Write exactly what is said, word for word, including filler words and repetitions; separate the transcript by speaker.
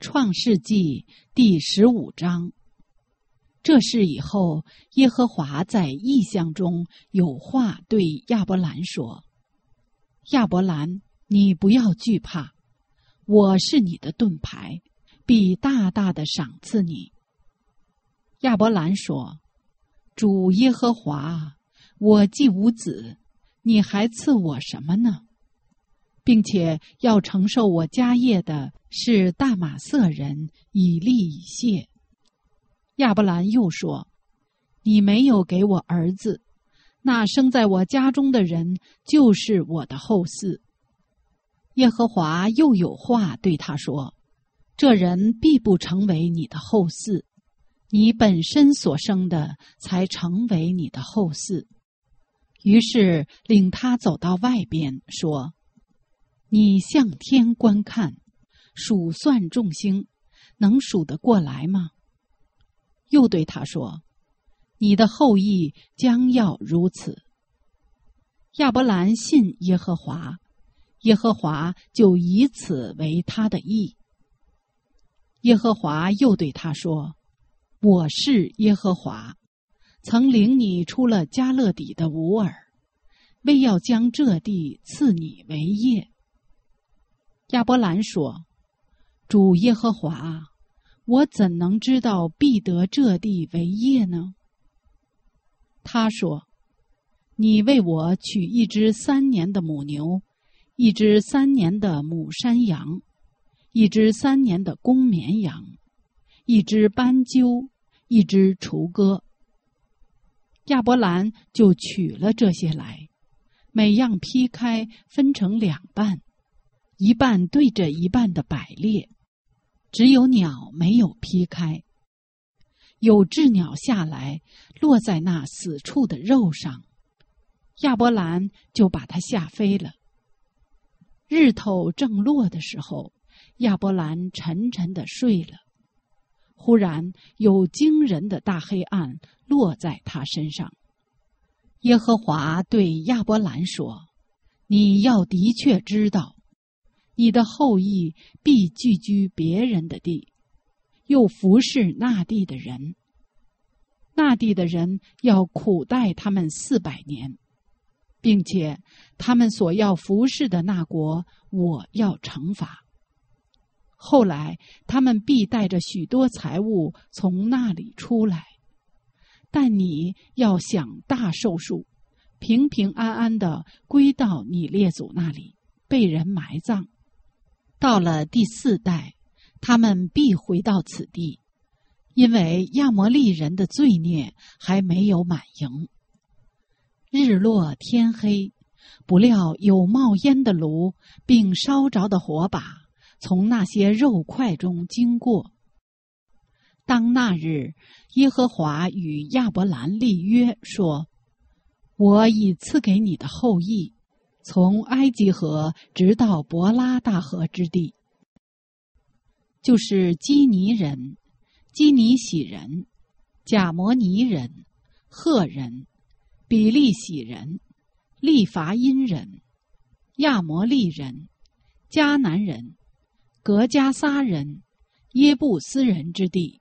Speaker 1: 创世纪第十五章。这事以后，耶和华在异象中有话对亚伯兰说：亚伯兰，你不要惧怕，我是你的盾牌，必大大的赏赐你。亚伯兰说：主耶和华，我既无子，你还赐我什么呢？并且要承受我家业的是大马色人以利以谢。亚伯兰又说：你没有给我儿子，那生在我家中的人就是我的后嗣。耶和华又有话对他说：这人必不成为你的后嗣，你本身所生的才成为你的后嗣。于是领他走到外边，说：你向天观看，数算众星，能数得过来吗？又对他说：你的后裔将要如此。亚伯兰信耶和华，耶和华就以此为他的义。耶和华又对他说：我是耶和华，曾领你出了迦勒底的吾尔，为要将这地赐你为业。亚伯兰说：主耶和华，我怎能知道必得这地为业呢？他说：你为我取一只三年的母牛，一只三年的母山羊，一只三年的公绵羊，一只斑鸠，一只雏鸽。亚伯兰就取了这些来，每样劈开，分成两半，一半对着一半的摆列，只有鸟没有劈开。有鸷鸟下来，落在那死处的肉上，亚伯兰就把它吓飞了。日头正落的时候，亚伯兰沉沉地睡了。忽然有惊人的大黑暗落在他身上。耶和华对亚伯兰说：你要的确知道，你的后裔必聚居别人的地，又服侍那地的人。那地的人要苦待他们四百年，并且他们所要服侍的那国，我要惩罚。后来他们必带着许多财物从那里出来，但你要享大寿数，平平安安地归到你列祖那里，被人埋葬。到了第四代，他们必回到此地，因为亚摩利人的罪孽还没有满盈。日落天黑，不料有冒烟的炉，并烧着的火把从那些肉块中经过。当那日，耶和华与亚伯兰立约说：我已赐给你的后裔，从埃及河直到伯拉大河之地，就是基尼人、基尼喜人、贾摩尼人、赫人、比利喜人、利伐因人、亚摩利人、迦南人、革迦撒人、耶布斯人之地。